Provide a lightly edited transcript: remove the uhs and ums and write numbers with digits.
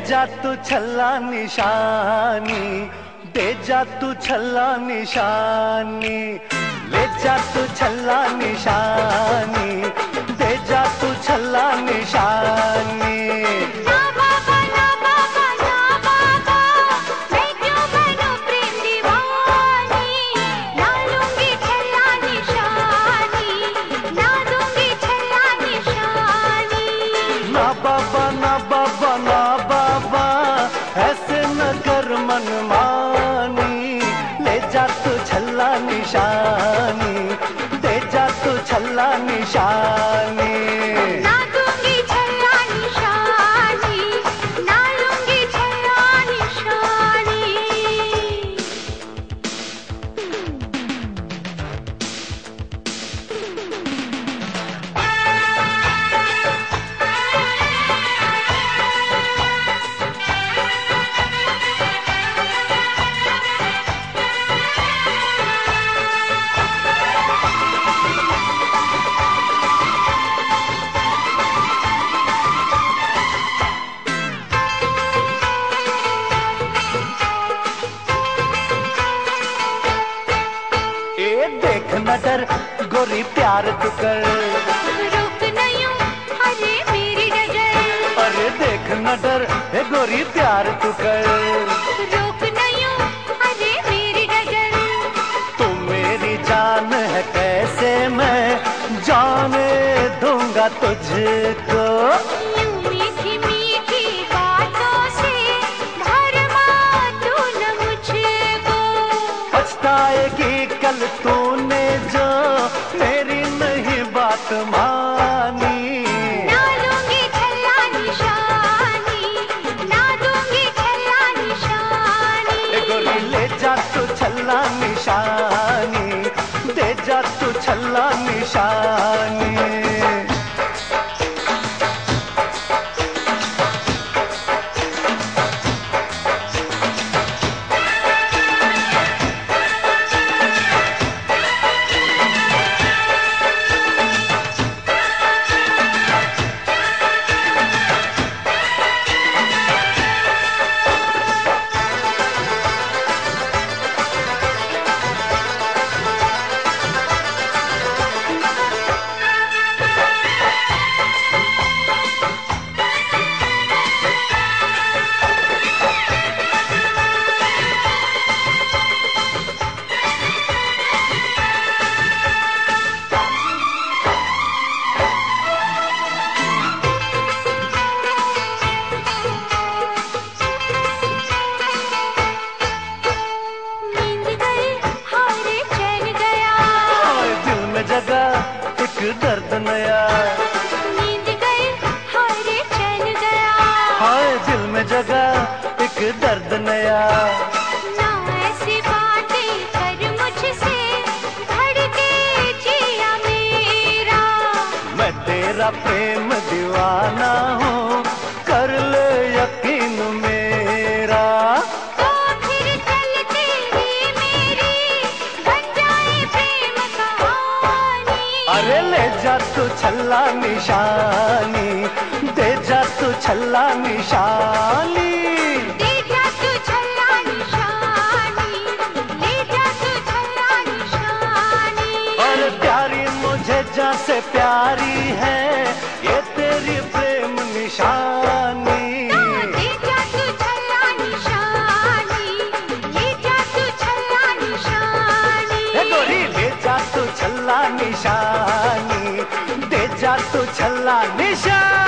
जा तू छल्ला निशानी, दे जा तू छल्ला निशानी, ले जा तू छल्ला निशानी, दे जा तू छल्ला निशानी। मनमानी, ले जा तू छल्ला निशानी, दे जा तू छल्ला निशानी। ना दूंगी छल्ला निशानी, ना लूंगी छल्ला निशानी। देख न डर गोरी प्यार तू कर, रुक नहीं अरे मेरी नजर। अरे देख न डर गोरी प्यार तू कर, रुक नहीं अरे मेरी नजर। तू मेरी जान है कैसे मैं जाने दूंगा तुझको। यूं मीठी मीठी बातों से भरमा तू न मुझको। पछताएगी कल तूने जो मेरी नहीं बात मानी। ना लूंगी छल्ला निशानी, ना दूंगी छल्ला निशानी। गोरी ले जा तू छल्ला निशानी, दे जा तू छल्ला निशानी। दर्द नया नींद गई हाय चैन गया। हाय दिल में जगा एक दर्द नया। ना ऐसी बातें कर मुझसे धड़के जिया मेरा। मैं तेरा प्रेम दीवाना हूँ कर ले यकीन मेरा। तो फिर चलती ही मेरी बन जाए प्रेम कहानी। अरे ले जा तू छल्ला निशानी, दे जा तू छल्ला निशानी। दे जा तू छल्ला निशानी, ले जा तू छल्ला निशानी। और प्यारी मुझे जा से प्यारी है ये तेरी प्रेम निशानी। दे जा तू छल्ला निशानी, ले जा तू छल्ला निशानी। गोरी ले जा तू छल्ला निशानी, दे जा तू छल्ला निशानी।